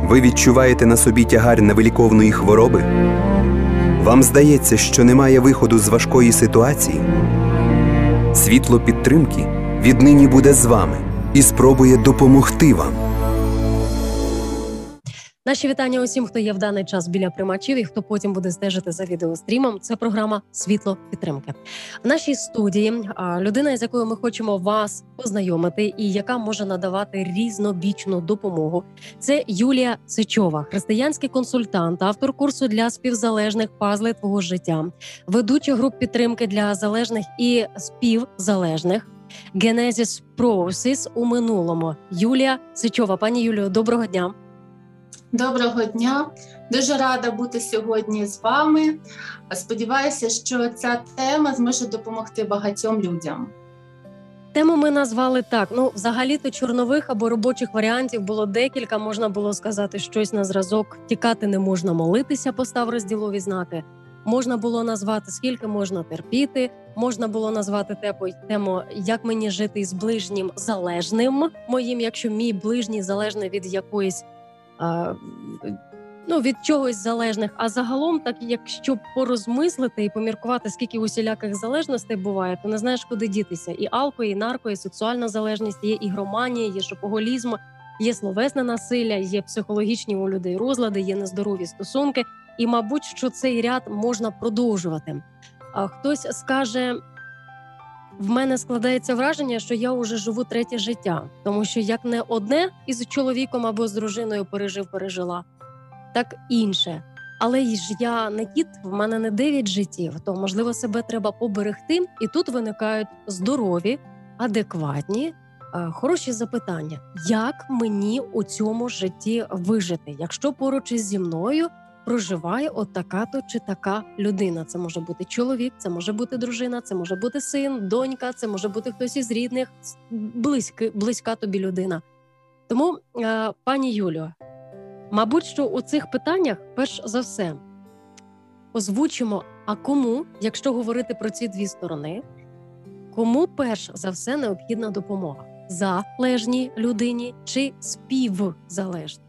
Ви відчуваєте на собі тягар невиліковної хвороби? Вам здається, що немає виходу з важкої ситуації? Світло підтримки віднині буде з вами і спробує допомогти вам. Наші вітання усім, хто є в даний час біля приймачів і хто потім буде стежити за відеострімом. Це програма «Світло підтримки». В нашій студії людина, з якою ми хочемо вас познайомити і яка може надавати різнобічну допомогу. Це Юлія Сичова, християнський консультант, автор курсу для співзалежних «Пазли твого життя», ведуча груп підтримки для залежних і співзалежних «Genesis Process» у минулому. Юлія Сичова. Пані Юлію, доброго дня. Доброго дня. Дуже рада бути сьогодні з вами. Сподіваюся, що ця тема зможе допомогти багатьом людям. Тему ми назвали так. Взагалі-то чорнових або робочих варіантів було декілька. Можна було сказати щось на зразок «Тікати не можна, молитися», постав розділові знаки. Можна було назвати «Скільки можна терпіти». Можна було назвати тему «Як мені жити з ближнім залежним моїм», якщо мій ближній залежний від якоїсь від чогось залежних. А загалом, так якщо порозмислити і поміркувати, скільки усіляких залежностей буває, то не знаєш, куди дітися. І алко, і нарко, і сексуальна залежність, є ігроманія, є шопоголізм, є словесне насилля, є психологічні у людей розлади, є нездорові стосунки. І, мабуть, що цей ряд можна продовжувати. Хтось скаже: в мене складається враження, що я вже живу третє життя, тому що як не одне із чоловіком або з дружиною пережила, так інше. Але ж я не кіт, в мене не 9 життів, то, можливо, себе треба поберегти. І тут виникають здорові, адекватні, хороші запитання. Як мені у цьому житті вижити, якщо поруч ізі мною проживає от така-то чи така людина? Це може бути чоловік, це може бути дружина, це може бути син, донька, це може бути хтось із рідних, близька тобі людина. Тому, пані Юлію, мабуть, що у цих питаннях, перш за все, озвучимо, а кому, якщо говорити про ці дві сторони, кому перш за все необхідна допомога? Залежній людині чи співзалежній?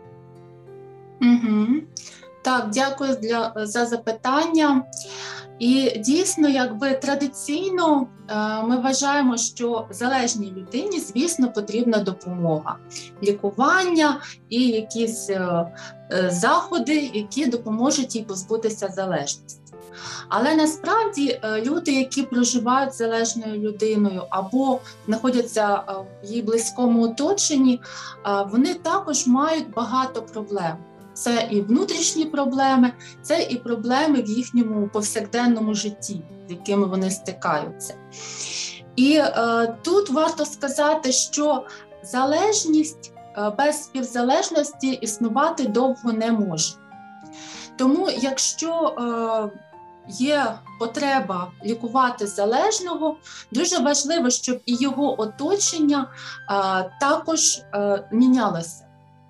Угу. Так, дякую за запитання. І дійсно, традиційно ми вважаємо, що залежній людині, звісно, потрібна допомога, лікування і якісь заходи, які допоможуть їй позбутися залежності. Але насправді люди, які проживають з залежною людиною або знаходяться в її близькому оточенні, вони також мають багато проблем. Це і внутрішні проблеми, це і проблеми в їхньому повсякденному житті, з якими вони стикаються. І тут варто сказати, що залежність без співзалежності існувати довго не може. Тому якщо є потреба лікувати залежного, дуже важливо, щоб і його оточення також мінялося.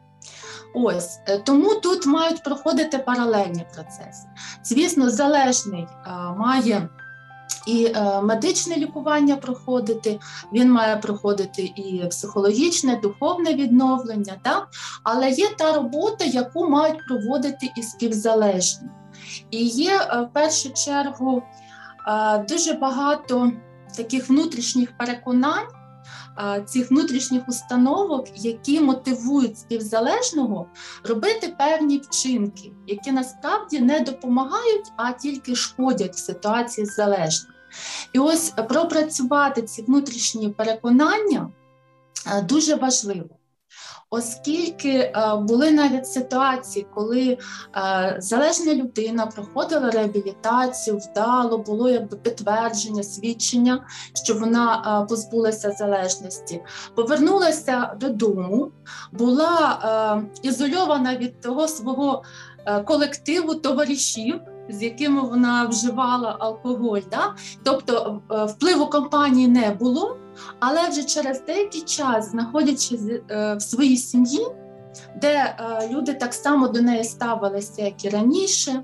Тому тут мають проходити паралельні процеси. Звісно, залежний має і медичне лікування проходити, він має проходити і психологічне, духовне відновлення, так? Але є та робота, яку мають проводити і співзалежні. І є, в першу чергу, дуже багато таких внутрішніх переконань, цих внутрішніх установок, які мотивують співзалежного робити певні вчинки, які насправді не допомагають, а тільки шкодять в ситуації з залежним. І ось пропрацювати ці внутрішні переконання дуже важливо. Оскільки були навіть ситуації, коли залежна людина проходила реабілітацію, вдало, було підтвердження, свідчення, що вона позбулася залежності, повернулася додому, була ізольована від того свого колективу товаришів, з якими вона вживала алкоголь. Да? Тобто впливу компанії не було, але вже через деякий час, знаходячись в своїй сім'ї, де люди так само до неї ставилися, як і раніше,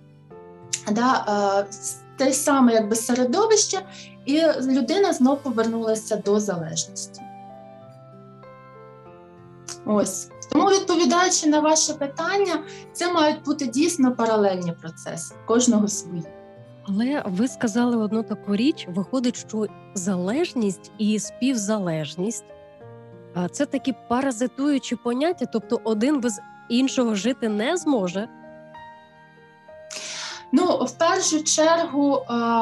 те саме середовище, і людина знов повернулася до залежності. Ось. Тому, відповідаючи на ваше питання, це мають бути дійсно паралельні процеси, кожного свої. Але ви сказали одну таку річ, виходить, що залежність і співзалежність – це такі паразитуючі поняття, тобто один без іншого жити не зможе? В першу чергу,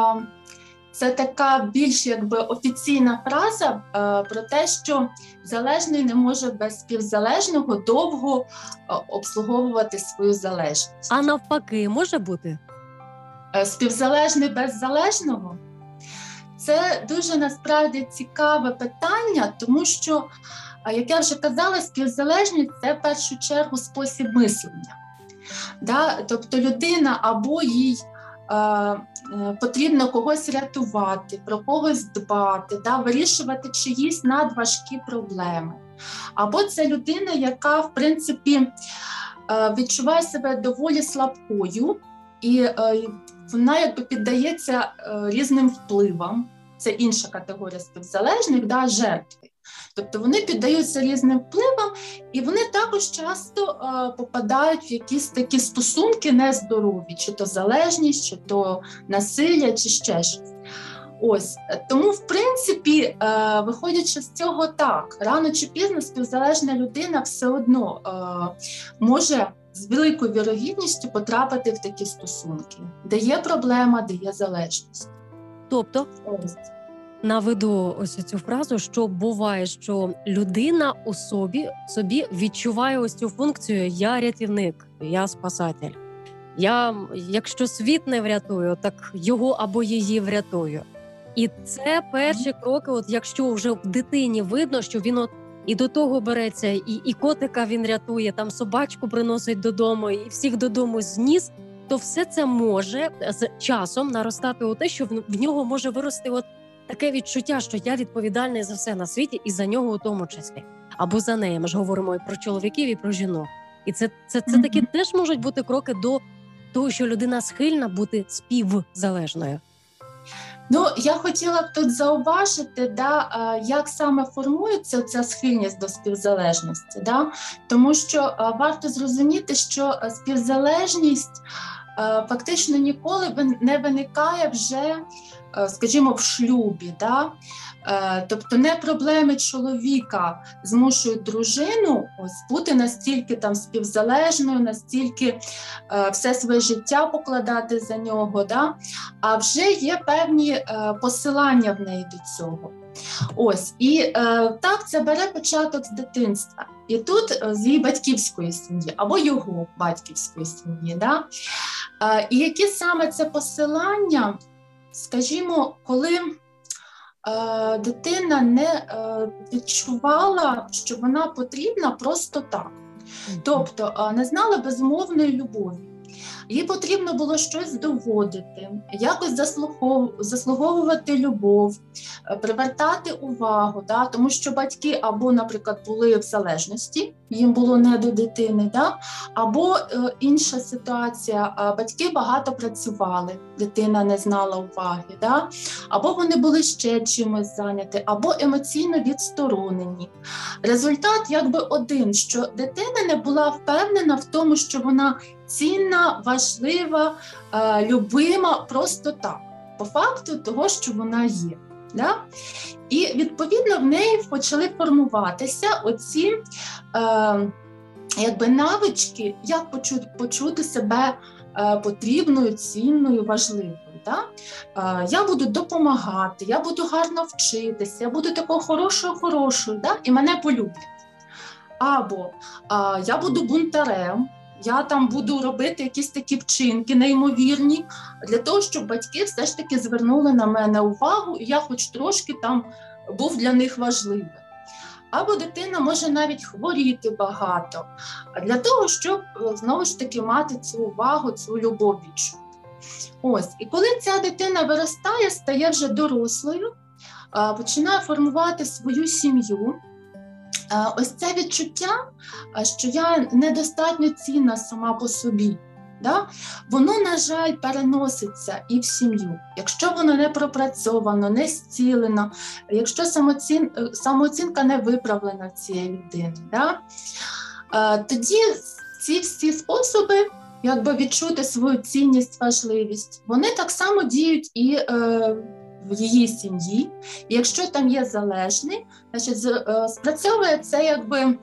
це така більш офіційна фраза про те, що залежний не може без співзалежного довго обслуговувати свою залежність. А навпаки, може бути? Співзалежний без залежного? Це дуже насправді цікаве питання, тому що, як я вже казала, співзалежність – це в першу чергу спосіб мислення. Тобто людина або їй потрібно когось рятувати, про когось дбати, вирішувати чиїсь надважкі проблеми. Або це людина, яка, в принципі, відчуває себе доволі слабкою, і вона піддається різним впливам. Це інша категорія співзалежних, жертви. Тобто вони піддаються різним впливам, і вони також часто попадають в якісь такі стосунки нездорові, чи то залежність, чи то насилля, чи ще щось. Ось. Тому, в принципі, виходячи з цього так, рано чи пізно співзалежна людина все одно може з великою вірогідністю потрапити в такі стосунки, де є проблема, де є залежність. Тобто, наведу ось цю фразу, що буває, що людина у собі відчуває ось цю функцію «я рятівник, я спасатель». Якщо світ не врятую, так його або її врятую. І це перші кроки, якщо вже в дитині видно, що він і до того береться, і котика він рятує, там собачку приносить додому, і всіх додому зніс, то все це може з часом наростати у те, що в нього може вирости таке відчуття, що я відповідальний за все на світі і за нього у тому числі. Або за неї. Ми ж говоримо і про чоловіків, і про жінок. І це такі теж можуть бути кроки до того, що людина схильна бути співзалежною. Я хотіла б тут зауважити, як саме формується ця схильність до співзалежності. Тому що варто зрозуміти, що співзалежність фактично ніколи не виникає вже, скажімо, в шлюбі. Тобто не проблеми чоловіка змушують дружину бути настільки співзалежною, настільки все своє життя покладати за нього, а вже є певні посилання в неї до цього. І так це бере початок з дитинства. І тут з її батьківської сім'ї, або його батьківської сім'ї. І які саме це посилання, скажімо, коли дитина не відчувала, що вона потрібна просто так. Тобто не знала безумовної любові. Їй потрібно було щось доводити, якось заслуговувати любов, привертати увагу, тому що батьки або, наприклад, були в залежності, їм було не до дитини, або інша ситуація, батьки багато працювали, дитина не знала уваги, або вони були ще чимось зайняті, або емоційно відсторонені. Результат один, що дитина не була впевнена в тому, що вона цінна, важлива, любима просто так, по факту того, що вона є. І, відповідно, в неї почали формуватися оці навички, як почути себе потрібною, цінною, важливою. Я буду допомагати, я буду гарно вчитися, я буду такою хорошою, і мене полюблять. Або я буду бунтарем, я буду робити якісь такі вчинки неймовірні, для того, щоб батьки все ж таки звернули на мене увагу, і я хоч трошки був для них важливим. Або дитина може навіть хворіти багато, для того, щоб, знову ж таки, мати цю увагу, цю любов відчути. І коли ця дитина виростає, стає вже дорослою, починає формувати свою сім'ю, ось це відчуття, що я недостатньо цінна сама по собі. да, воно, на жаль, переноситься і в сім'ю. Якщо воно не пропрацьовано, не зцілено, якщо самооцінка не виправлена в цієї людини, да, тоді ці всі способи відчути свою цінність, важливість, вони так само діють і в її сім'ї. І якщо там є залежний, значить спрацьовує це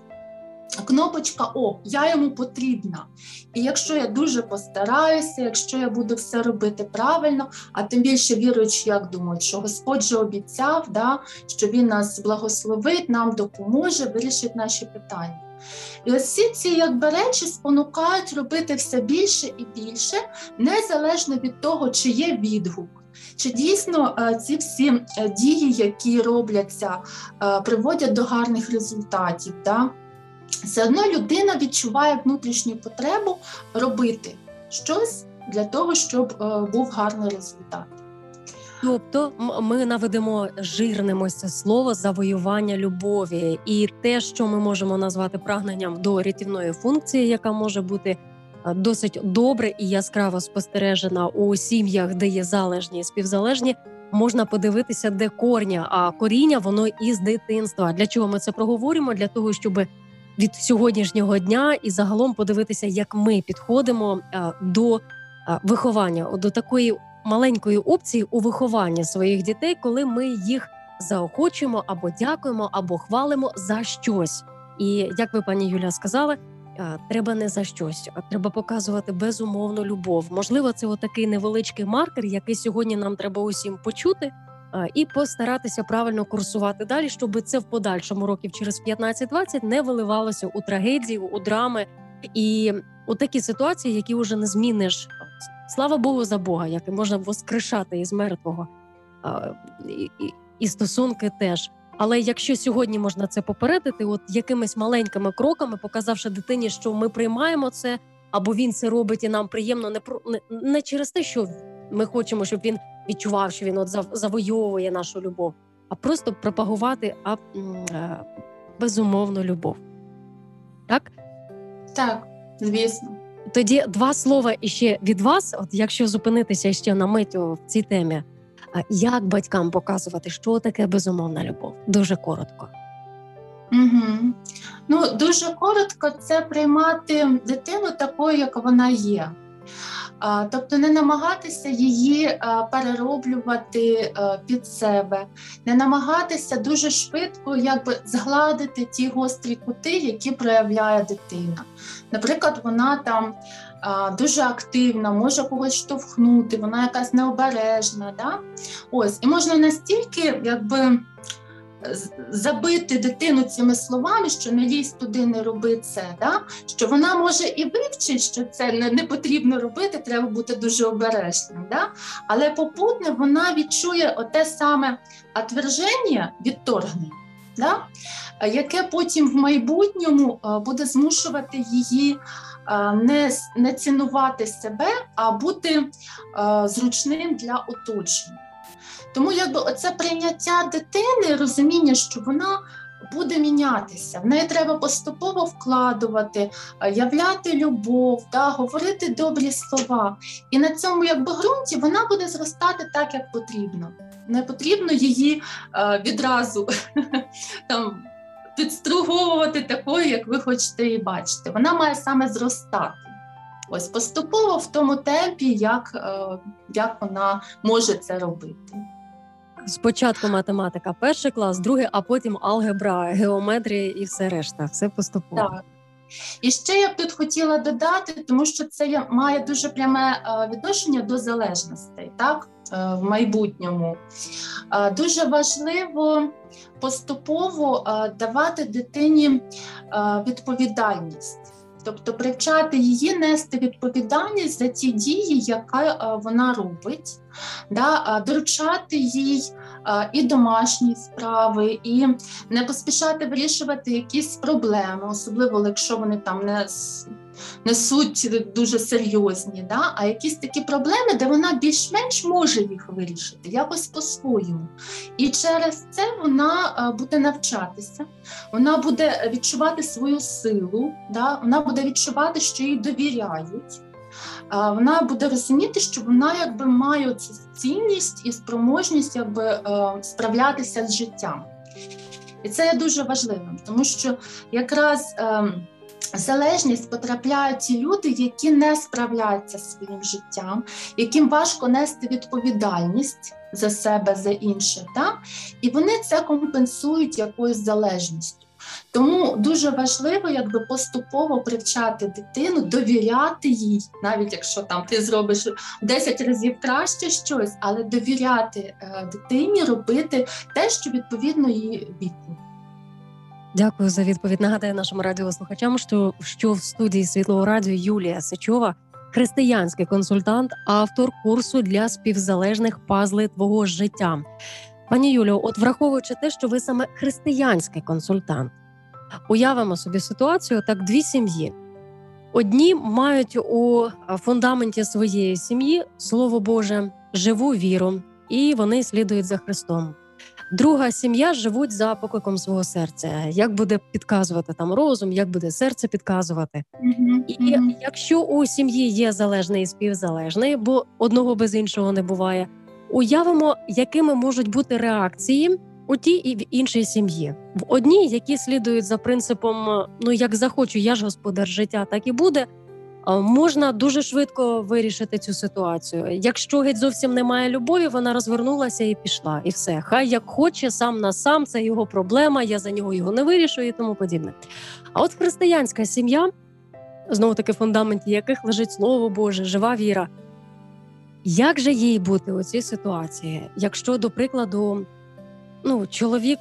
кнопочка «О, я йому потрібна». І якщо я дуже постараюся, якщо я буду все робити правильно, а тим більше віруючи, як думають, що Господь же обіцяв, да, що Він нас благословить, нам допоможе, вирішить наші питання. І ось всі ці речі спонукають робити все більше і більше, незалежно від того, чи є відгук, чи дійсно ці всі дії, які робляться, приводять до гарних результатів. Да? Все одно людина відчуває внутрішню потребу робити щось для того, щоб був гарний результат. Тобто ми наведемо жирним ось це слово «завоювання любові» і те, що ми можемо назвати прагненням до рятівної функції, яка може бути досить добре і яскраво спостережена у сім'ях, де є залежні і співзалежні, можна подивитися, де корня, а коріння воно із дитинства. Для чого ми це проговоримо? Для того, щоб від сьогоднішнього дня і загалом подивитися, як ми підходимо до виховання, до такої маленької опції у вихованні своїх дітей, коли ми їх заохочуємо або дякуємо, або хвалимо за щось. І, як ви, пані Юлія, сказали, треба не за щось, а треба показувати безумовну любов. Можливо, це отакий невеличкий маркер, який сьогодні нам треба усім почути і постаратися правильно курсувати далі, щоб це в подальшому років через 15-20 не виливалося у трагедію, у драми і у такі ситуації, які вже не зміниш. Слава Богу за Бога, який можна воскрешати із мертвого. І стосунки теж. Але якщо сьогодні можна це попередити, от якимись маленькими кроками, показавши дитині, що ми приймаємо це, або він це робить і нам приємно, не через те, що ми хочемо, щоб він відчував, що він от завойовує нашу любов, а просто пропагувати безумовну любов. Так? Так, звісно. Тоді два слова іще від вас, от якщо зупинитися ще на мить в цій темі. Як батькам показувати, що таке безумовна любов? Дуже коротко. Угу. Дуже коротко – це приймати дитину такою, як вона є. Тобто не намагатися її перероблювати під себе, не намагатися дуже швидко згладити ті гострі кути, які проявляє дитина. Наприклад, вона там дуже активна, може когось штовхнути, вона якась необережна. Да? Ось. І можна настільки забити дитину цими словами, що не лізь туди, не роби це, да? Що вона може і вивчить, що це не потрібно робити, треба бути дуже обережним. Да? Але попутно вона відчує оте саме отверження, відторгнення, да? Яке потім в майбутньому буде змушувати її не цінувати себе, а бути зручним для оточення. Тому оце прийняття дитини, розуміння, що вона буде мінятися, в неї треба поступово вкладувати, являти любов, говорити добрі слова. І на цьому ґрунті вона буде зростати так, як потрібно. Не потрібно її відразу підструговувати такою, як ви хочете її бачити. Вона має саме зростати. Ось поступово в тому темпі, як вона може це робити. Спочатку математика, перший клас, другий, а потім алгебра, геометрія і все решта. Все поступово. Так. І ще я б тут хотіла додати, тому що це має дуже пряме відношення до залежностей, так? В майбутньому. Дуже важливо поступово давати дитині відповідальність. Тобто привчати її нести відповідальність за ті дії, які вона робить, доручати їй і домашні справи, і не поспішати вирішувати якісь проблеми, особливо якщо вони там несуть дуже серйозні, а якісь такі проблеми, де вона більш-менш може їх вирішити, якось по-своєму. І через це вона буде навчатися, вона буде відчувати свою силу, вона буде відчувати, що їй довіряють. вона буде розуміти, що вона якби має цю цінність і спроможність якби справлятися з життям. І це є дуже важливим, тому що якраз в залежність потрапляють ті люди, які не справляються зі своїм життям, яким важко нести відповідальність за себе, за інших, да? І вони це компенсують якоюсь залежністю. Тому дуже важливо якби поступово привчати дитину, довіряти їй, навіть якщо там ти зробиш 10 разів краще щось, але довіряти дитині робити те, що відповідно її віку. Дякую за відповідь. Нагадаю нашим радіослухачам, що в студії Світлого радіо Юлія Сичова, християнський консультант, автор курсу для співзалежних «Пазли твого життя». Пані Юлію, от враховуючи те, що ви саме християнський консультант, уявимо собі ситуацію, так, дві сім'ї. Одні мають у фундаменті своєї сім'ї Слово Боже, живу віру, і вони слідують за Христом. Друга сім'я живуть за покликом свого серця. Як буде підказувати там розум, як буде серце підказувати. І якщо у сім'ї є залежний і співзалежний, бо одного без іншого не буває, уявимо, якими можуть бути реакції у тій і в іншій сім'ї. В одній, які слідують за принципом як захочу, я ж господар життя, так і буде, можна дуже швидко вирішити цю ситуацію. Якщо геть зовсім немає любові, вона розвернулася і пішла, і все. Хай як хоче, сам на сам, це його проблема, я за нього його не вирішу і тому подібне. А от християнська сім'я, знову-таки в фундаменті яких лежить Слово Боже, жива віра. Як же їй бути у цій ситуації, якщо, до прикладу, чоловік...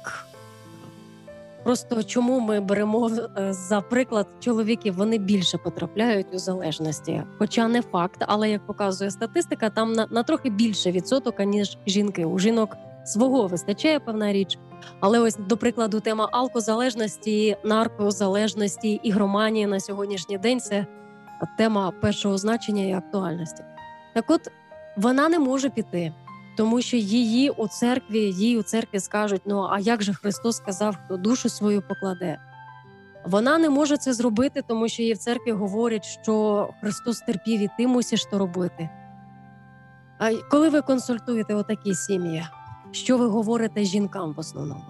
Просто чому ми беремо за приклад чоловіків, вони більше потрапляють у залежності. Хоча не факт, але, як показує статистика, там на трохи більше відсоток, ніж жінки. У жінок свого вистачає, певна річ. Але ось, до прикладу, тема алкозалежності, наркозалежності, ігроманії на сьогоднішній день – це тема першого значення і актуальності. Так от, вона не може піти. Тому що їй у церкві скажуть, а як же Христос сказав, хто душу свою покладе? Вона не може це зробити, тому що їй в церкві говорять, що Христос терпів і ти мусиш то робити. А коли ви консультуєте отакі сім'ї, що ви говорите жінкам в основному?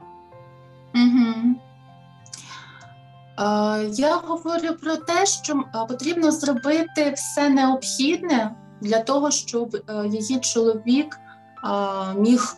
Я говорю про те, що потрібно зробити все необхідне для того, щоб її чоловік міг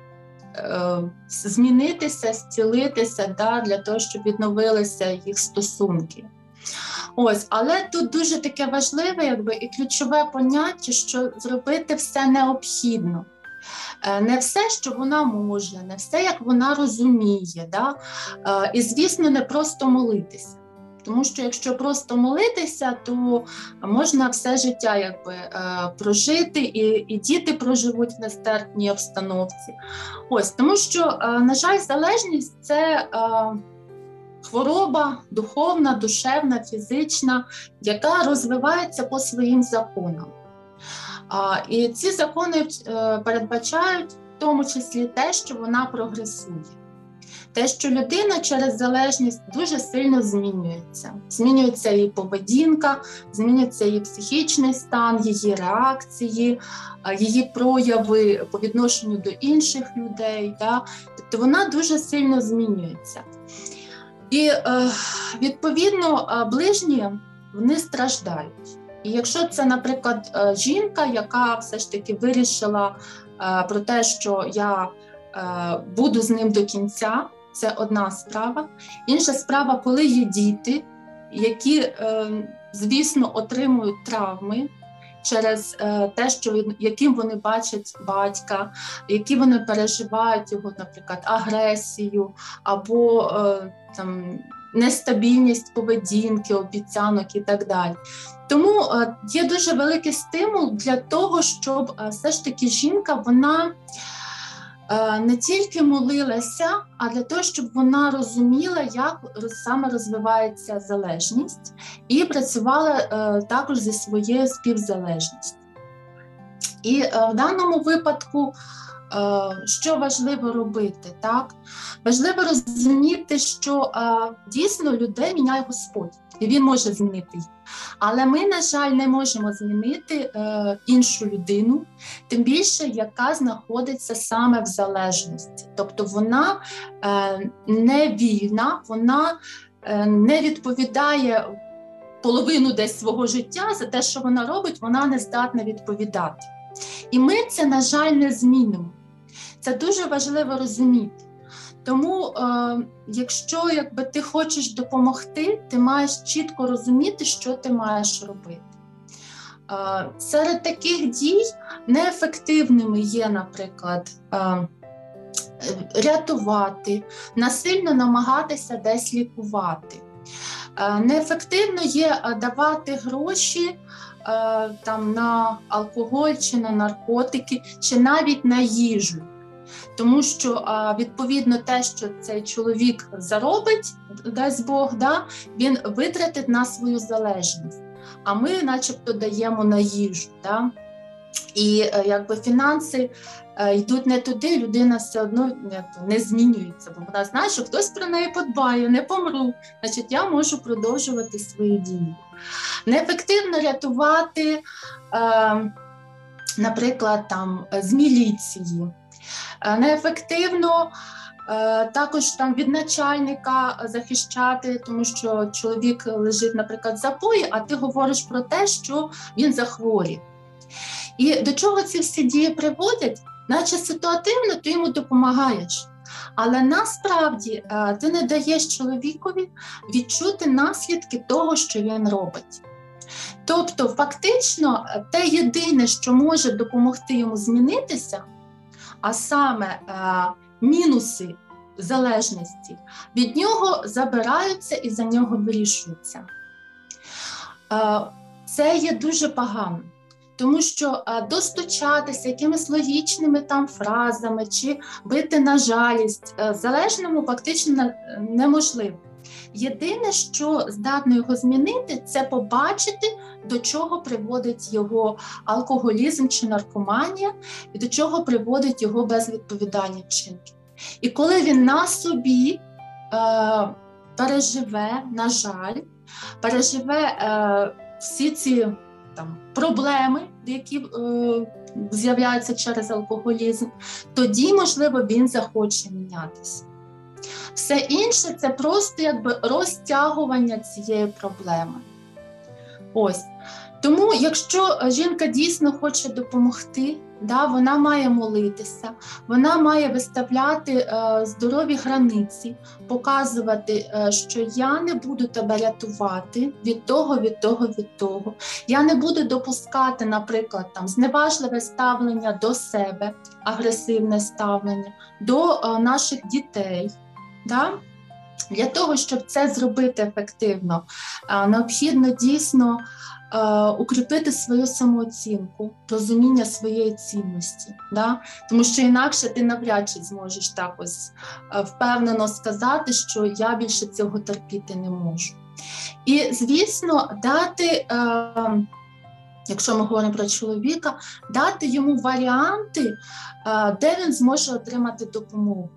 змінитися, зцілитися, для того, щоб відновилися їх стосунки. Але тут дуже таке важливе і ключове поняття, що зробити все необхідно. Не все, що вона може, не все, як вона розуміє. І, звісно, не просто молитися. Тому що якщо просто молитися, то можна все життя прожити, і діти проживуть в нестерпній обстановці. Тому що, на жаль, залежність – це хвороба духовна, душевна, фізична, яка розвивається по своїм законам. І ці закони передбачають в тому числі те, що вона прогресує. Те, що людина через залежність дуже сильно змінюється. Змінюється її поведінка, змінюється її психічний стан, її реакції, її прояви по відношенню до інших людей. Тобто вона дуже сильно змінюється. І, відповідно, ближні, вони страждають. І якщо це, наприклад, жінка, яка все ж таки вирішила про те, що я буду з ним до кінця, це одна справа. Інша справа, коли є діти, які, звісно, отримують травми через те, яким вони бачать батька, які вони переживають його, наприклад, агресію або нестабільність поведінки, обіцянок і так далі. Тому є дуже великий стимул для того, щоб все ж таки жінка, вона не тільки молилася, а для того, щоб вона розуміла, як саме розвивається залежність, і працювала також зі своєю співзалежністю. І в даному випадку що важливо робити, так? Важливо розуміти, що дійсно людей міняє Господь, і Він може змінити їх. Але ми, на жаль, не можемо змінити іншу людину, тим більше, яка знаходиться саме в залежності. Тобто вона не вільна, вона не відповідає половину десь свого життя за те, що вона робить, вона не здатна відповідати. І ми це, на жаль, не змінимо. Це дуже важливо розуміти. Тому, якщо ти хочеш допомогти, ти маєш чітко розуміти, що ти маєш робити. Серед таких дій неефективними є, наприклад, рятувати, насильно намагатися десь лікувати. Неефективно є давати гроші на алкоголь чи на наркотики, чи навіть на їжу. Тому що, відповідно, те, що цей чоловік заробить, дасть Бог, він витратить на свою залежність, а ми начебто даємо на їжу. І фінанси йдуть не туди, людина все одно не змінюється, бо вона знає, що хтось про неї подбає, не помру, значить я можу продовжувати свої дії. Неефективно рятувати, наприклад, з міліції. Неефективно також від начальника захищати, тому що чоловік лежить, наприклад, в запої, а ти говориш про те, що він захворів. І до чого ці всі дії приводять? Наче ситуативно ти йому допомагаєш, але насправді ти не даєш чоловікові відчути наслідки того, що він робить. Тобто, фактично, те єдине, що може допомогти йому змінитися, а саме мінуси залежності, від нього забираються і за нього вирішуються. Це є дуже погано. Тому що достучатися якимись логічними фразами чи бити на жалість залежному фактично неможливо. Єдине, що здатно його змінити, це побачити, до чого приводить його алкоголізм чи наркоманія, і до чого приводить його безвідповідальні вчинки. І коли він на собі переживе, на жаль, переживе всі ці проблеми, які з'являються через алкоголізм, тоді, можливо, він захоче мінятися. Все інше – це просто розтягування цієї проблеми. Ось. Тому, якщо жінка дійсно хоче допомогти, вона має молитися, вона має виставляти здорові границі, показувати, що я не буду тебе рятувати від того. Я не буду допускати, наприклад, зневажливе ставлення до себе, агресивне ставлення, до наших дітей. Для того, щоб це зробити ефективно, необхідно дійсно укріпити свою самооцінку, розуміння своєї цінності. Тому що інакше ти навряд чи зможеш так ось впевнено сказати, що я більше цього терпіти не можу. І, звісно, дати, якщо ми говоримо про чоловіка, дати йому варіанти, де він зможе отримати допомогу.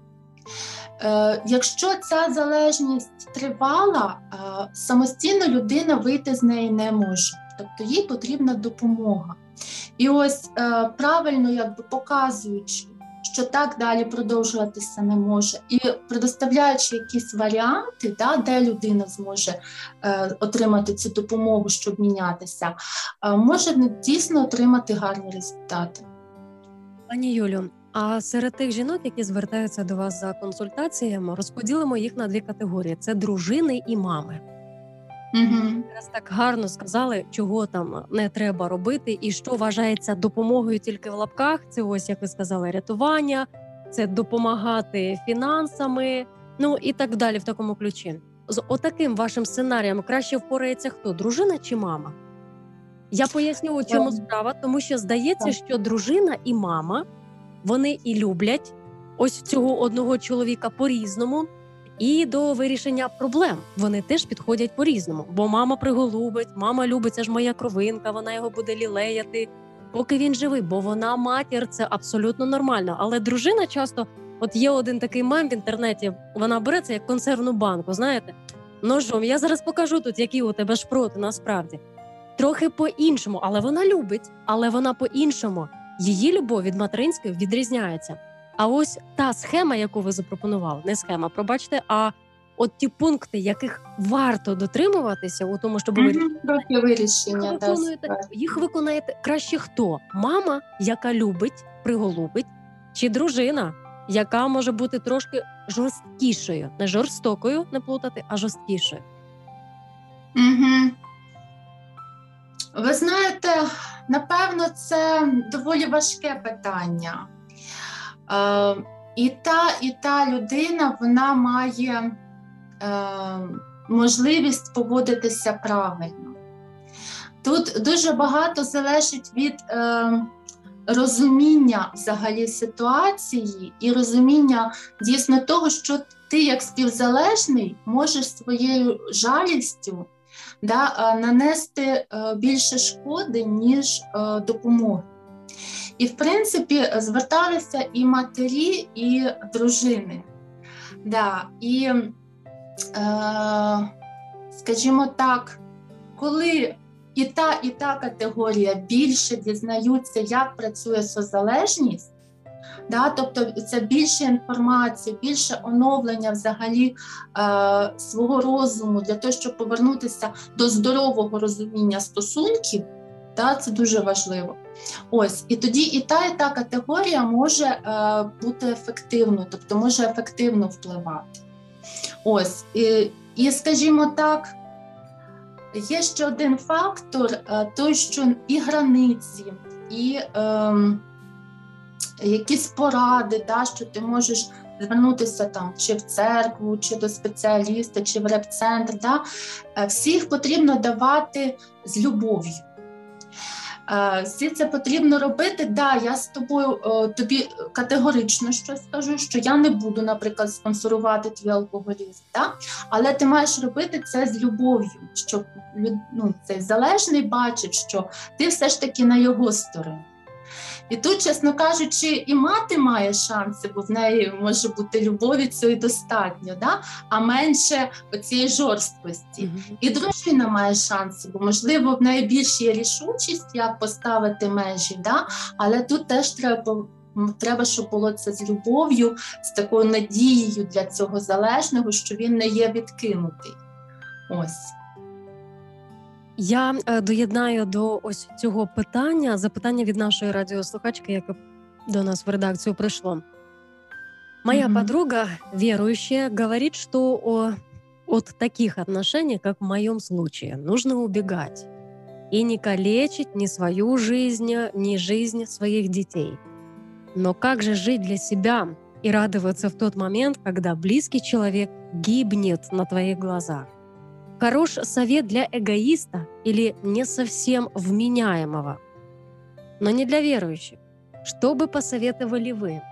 Якщо ця залежність тривала, самостійно людина вийти з неї не може. Тобто їй потрібна допомога. І ось правильно показуючи, що так далі продовжуватися не може, і предоставляючи якісь варіанти, де людина зможе отримати цю допомогу, щоб мінятися, може дійсно отримати гарні результати. Пані Юлю, а серед тих жінок, які звертаються до вас за консультаціями, розподілимо їх на дві категорії – це дружини і мами. Зараз так гарно сказали, чого там не треба робити і що вважається допомогою тільки в лапках. Це ось, як ви сказали, рятування, це допомагати фінансами, і так далі в такому ключі. З отаким вашим сценарієм краще впорається хто, дружина чи мама? Я поясню, у чому справа, тому що здається, що дружина і мама, вони і люблять ось цього одного чоловіка по-різному, і до вирішення проблем вони теж підходять по-різному. Бо мама приголубить, мама любить, це ж моя кровинка, вона його буде лілеяти. поки він живий, бо вона матір, це абсолютно нормально. Але дружина часто, от є один такий мем в інтернеті, вона бере це як консервну банку, знаєте, ножом. Я зараз покажу тут, які у тебе шпроти насправді. Трохи по-іншому, але вона любить, але вона по-іншому. Її любов від материнської відрізняється. А ось та схема, яку ви запропонували, не схема, пробачте, а от ті пункти, яких варто дотримуватися у тому, щоб вирішення, їх виконає краще хто? Мама, яка любить, приголубить, чи дружина, яка може бути трошки жорсткішою, не жорстокою, не плутати, а жорсткішою. Угу. Ви знаєте, напевно, це доволі важке питання. І та людина, вона має можливість поводитися правильно. Тут дуже багато залежить від розуміння взагалі ситуації і розуміння дійсно того, що ти як співзалежний можеш своєю жалістю нанести більше шкоди, ніж допомоги. І, в принципі, зверталися і матері, і дружини. І, скажімо так, коли і та категорія більше дізнаються, як працює созалежність, тобто це більше інформації, більше оновлення взагалі свого розуму для того, щоб повернутися до здорового розуміння стосунків, це дуже важливо. Ось, і тоді і та категорія може бути ефективною, тобто може ефективно впливати. Ось, і скажімо так, є ще один фактор, той, що і границі, і якісь поради, що ти можеш звернутися там чи в церкву, чи до спеціаліста, чи в реп-центр, всіх потрібно давати з любов'ю. Всі це потрібно робити. Я з тобою тобі категорично щось скажу, що я не буду, наприклад, спонсорувати твій алкоголізм, але ти маєш робити це з любов'ю, щоб цей залежний бачить, що ти все ж таки на його стороні. І тут, чесно кажучи, і мати має шанси, бо в неї може бути любові цієї достатньо, а менше оцієї жорсткості. Mm-hmm. І дружина має шанси, бо, можливо, в неї більше є рішучість, як поставити межі, але тут теж треба, щоб було це з любов'ю, з такою надією для цього залежного, що він не є відкинутий. Ось. Я доєднаю до ось цього запитання від нашої радіослухачки, яке до нас в редакцию пришло. Моя подруга, верующая, говорит, что от таких отношений, как в моем случае, нужно убегать и не калечить ни свою жизнь, ни жизнь своих детей. Но как же жить для себя и радоваться в тот момент, когда близкий человек гибнет на твоих глазах? Хорош совет для эгоиста или не совсем вменяемого, но не для верующих. Что бы посоветовали ви?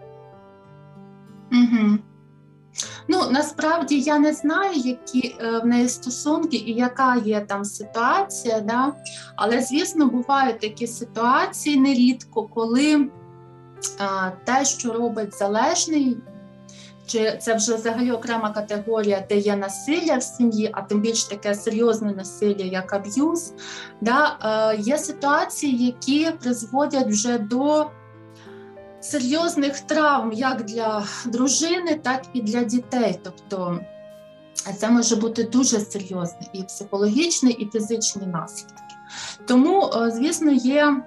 Угу. Насправді я не знаю, які в неї стосунки і яка є там ситуація, але, звісно, бувають такі ситуації нерідко, коли те, що робить залежний, чи це вже взагалі окрема категорія, де є насилля в сім'ї, а тим більше таке серйозне насилля, як аб'юз, є ситуації, які призводять вже до серйозних травм як для дружини, так і для дітей. Тобто це може бути дуже серйозне і психологічні, і фізичні наслідки. Тому, звісно, є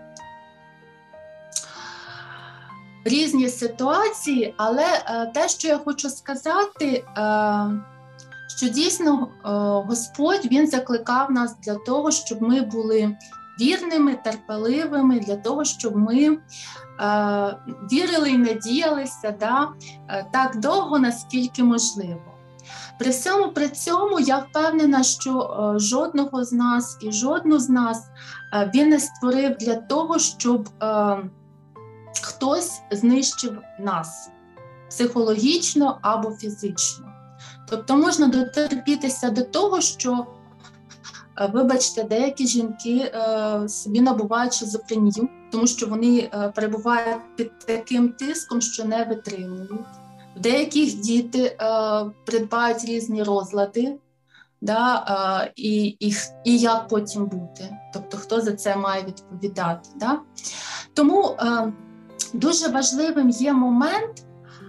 різні ситуації, але те, що я хочу сказати, що дійсно Господь, Він закликав нас для того, щоб ми були вірними, терпеливими, для того, щоб ми вірили і надіялися так довго, наскільки можливо. При всьому при цьому я впевнена, що жодного з нас і жодну з нас Він не створив для того, щоб хтось знищив нас психологічно або фізично. Тобто можна дотерпітися до того, що Вибачте, деякі жінки собі набувають шизофренію, тому що вони перебувають під таким тиском, що не витримують. В деяких діти придбають різні розлади, і як потім бути, тобто хто за це має відповідати. Да? Тому дуже важливим є момент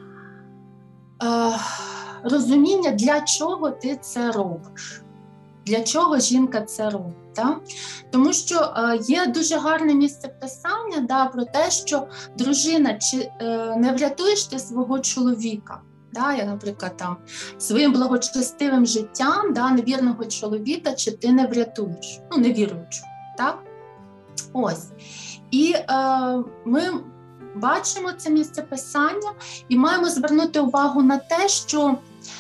розуміння, для чого ти це робиш, для чого жінка це робить. Да? Тому що є дуже гарне місце писання про те, що дружина, чи не врятуєш ти свого чоловіка. Я, наприклад, своїм благочестивим життям невірного чоловіка, чи ти не врятуєш, невіруючого. Так? Ось. І ми бачимо це місце писання і маємо звернути увагу на те, що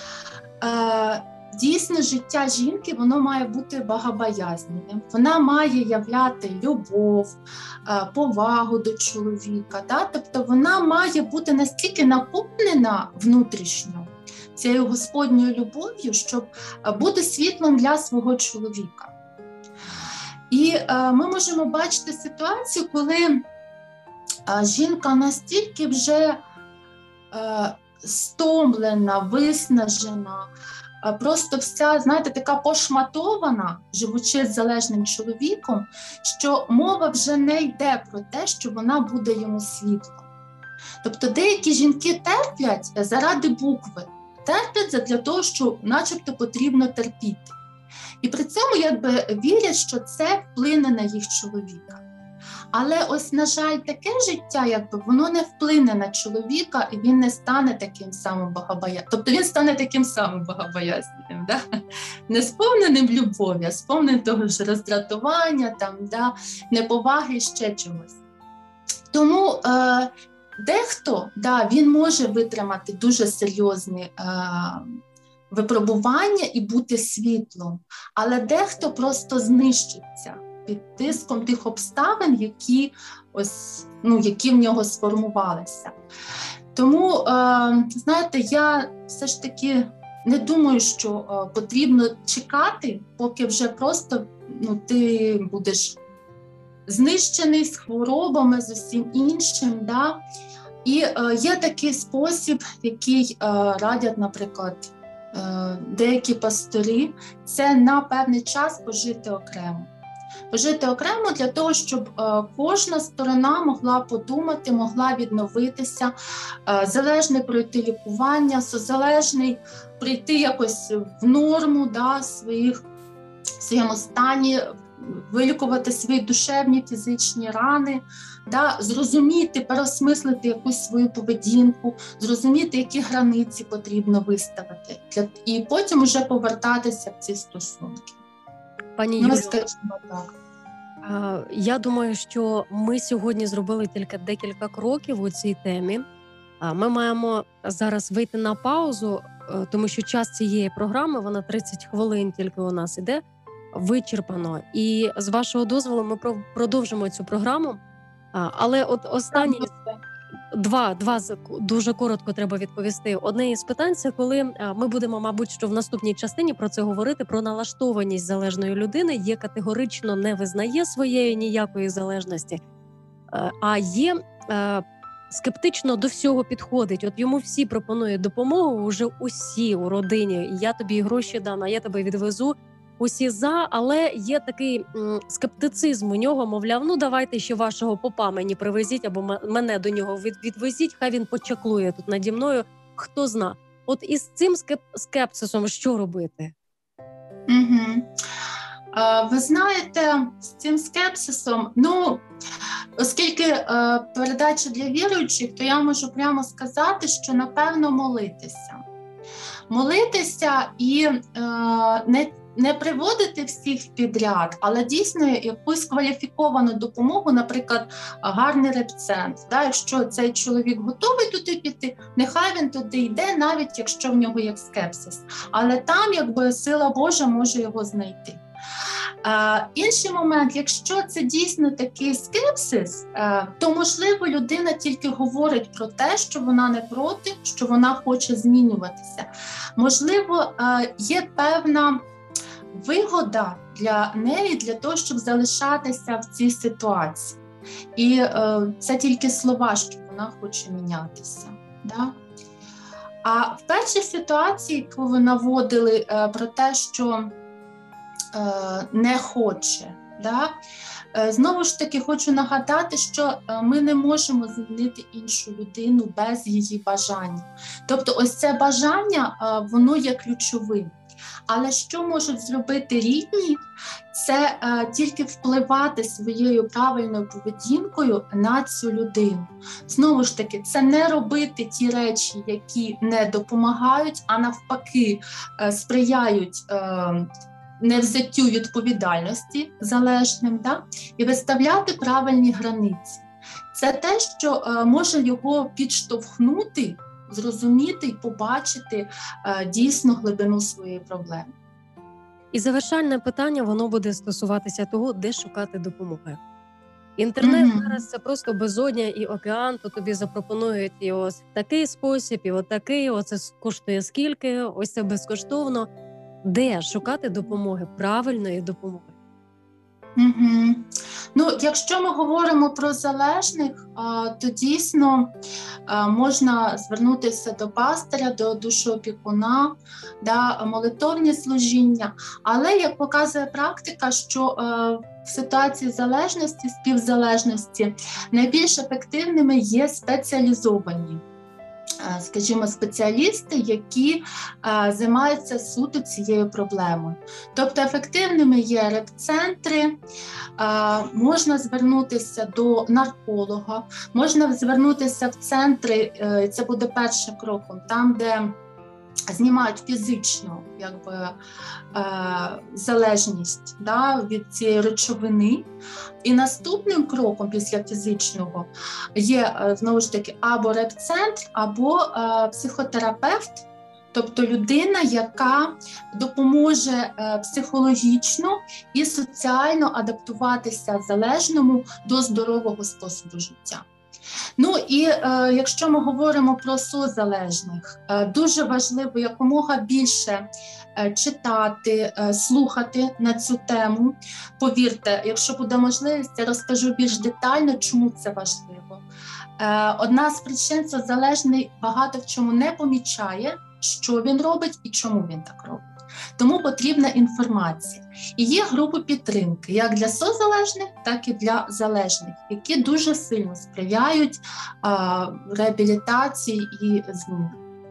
дійсно життя жінки, воно має бути богобоязненним. Вона має являти любов, повагу до чоловіка. Тобто вона має бути настільки наповнена внутрішньо цією Господньою любов'ю, щоб бути світлом для свого чоловіка. І ми можемо бачити ситуацію, коли жінка настільки вже стомлена, виснажена, просто вся, знаєте, така пошматована, живучи з залежним чоловіком, що мова вже не йде про те, що вона буде йому світлом. Тобто деякі жінки терплять заради букви, терплять для того, що начебто потрібно терпіти. І при цьому вірять, що це вплине на їх чоловіка. Але ось, на жаль, таке життя, воно не вплине на чоловіка, і він не стане таким самим богобоязненим. Тобто він стане таким самим богобоязненим, не сповненим любові, а сповненим того ж роздратування, неповаги і ще чогось. Тому дехто, він може витримати дуже серйозні випробування і бути світлом, але дехто просто знищиться під тиском тих обставин, які в нього сформувалися. Тому, знаєте, я все ж таки не думаю, що потрібно чекати, поки вже просто ти будеш знищений з хворобами, з усім іншим. І є такий спосіб, який радять, наприклад, деякі пастирі, це на певний час пожити окремо. Пожити окремо для того, щоб кожна сторона могла подумати, могла відновитися, залежний пройти лікування, созалежний прийти якось в норму в своєму стані, вилікувати свої душевні, фізичні рани, зрозуміти, переосмислити якусь свою поведінку, зрозуміти, які границі потрібно виставити, і потім вже повертатися в ці стосунки. Пані Юлію, скажімо так. Я думаю, що ми сьогодні зробили тільки декілька кроків у цій темі. Ми маємо зараз вийти на паузу, тому що час цієї програми, вона 30 хвилин тільки у нас іде, вичерпано. І з вашого дозволу ми продовжимо цю програму. Але от останні два дуже коротко треба відповісти. Одне із питань – це коли ми будемо, мабуть, що в наступній частині про це говорити, про налаштованість залежної людини, є категорично не визнає своєї ніякої залежності, а є скептично до всього підходить. От йому всі пропонують допомогу, вже усі у родині, я тобі гроші дам, а я тебе відвезу, усі за, але є такий скептицизм у нього, мовляв, давайте ще вашого попа мені привезіть, або мене до нього відвезіть, хай він почаклує тут наді мною, хто зна. От із цим скепсисом що робити? Ви знаєте, з цим скепсисом, оскільки передача для віруючих, то я можу прямо сказати, що, напевно, молитися. Молитися і не приводити всіх підряд, але дійсно якусь кваліфіковану допомогу, наприклад, гарний репцентр. Якщо цей чоловік готовий туди піти, нехай він туди йде, навіть якщо в нього є скепсис. Але там сила Божа може його знайти. Інший момент, якщо це дійсно такий скепсис, то, можливо, людина тільки говорить про те, що вона не проти, що вона хоче змінюватися. Можливо, є певна вигода для неї для того, щоб залишатися в цій ситуації. І це тільки слова, що вона хоче мінятися. Да? А в першій ситуації, яку ви наводили про те, що не хоче, да? Знову ж таки хочу нагадати, що ми не можемо змінити іншу людину без її бажання. Тобто ось це бажання, воно є ключовим. Але що можуть зробити рідні? Це тільки впливати своєю правильною поведінкою на цю людину. Знову ж таки, це не робити ті речі, які не допомагають, а навпаки сприяють невзяттю відповідальності залежним, да? І виставляти правильні границі. Це те, що може його підштовхнути, зрозуміти і побачити дійсно глибину своєї проблеми. І завершальне питання, воно буде стосуватися того, де шукати допомоги. Інтернет зараз це просто безодня і океан, то тобі запропонують і ось такий спосіб, і отакий, оце коштує скільки, ось це безкоштовно. Де шукати допомоги, правильної допомоги? Ну, якщо ми говоримо про залежних, то дійсно можна звернутися до пастиря, до душоопікуна, да, молитовні служіння. Але, як показує практика, що в ситуації залежності, співзалежності найбільш ефективними є спеціалізовані, скажімо, спеціалісти, які займаються суто цією проблемою. Тобто ефективними є реп-центри, можна звернутися до нарколога, можна звернутися в центри, це буде першим кроком, там, де знімають фізичну залежність, да, від цієї речовини. І наступним кроком після фізичного є, знову ж таки, або реп-центр, або психотерапевт, тобто людина, яка допоможе психологічно і соціально адаптуватися залежному до здорового способу життя. Ну і якщо ми говоримо про созалежних, дуже важливо якомога більше читати, слухати на цю тему. Повірте, якщо буде можливість, я розкажу більш детально, чому це важливо. Одна з причин – созалежний багато в чому не помічає, що він робить і чому він так робить. Тому потрібна інформація. І є групи підтримки, як для созалежних, так і для залежних, які дуже сильно сприяють реабілітації і змінам.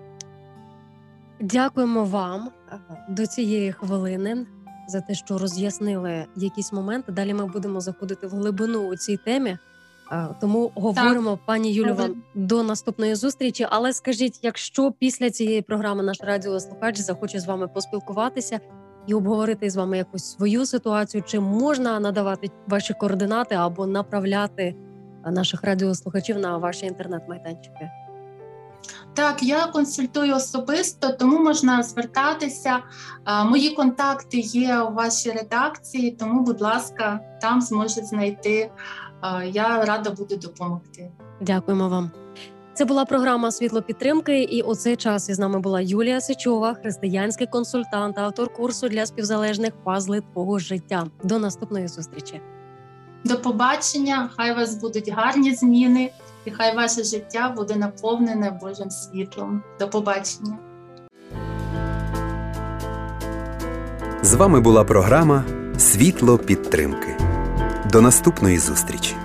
Дякуємо вам до цієї хвилини за те, що роз'яснили якісь моменти. Далі ми будемо заходити в глибину у цій темі. Тому говоримо, пані Юлю, вам до наступної зустрічі. Але скажіть, якщо після цієї програми наш радіослухач захоче з вами поспілкуватися і обговорити з вами якусь свою ситуацію, чи можна надавати ваші координати або направляти наших радіослухачів на ваші інтернет-майданчики? Так, я консультую особисто, тому можна звертатися. Мої контакти є у вашій редакції, тому, будь ласка, там зможуть знайти. Я рада буду допомогти. Дякуємо вам. Це була програма «Світло підтримки», і у цей час із нами була Юлія Сичова, християнський консультант, автор курсу для співзалежних «Пазли твого життя». До наступної зустрічі. До побачення, хай у вас будуть гарні зміни, і хай ваше життя буде наповнене Божим світлом. До побачення. З вами була програма «Світло підтримки». До наступної зустрічі.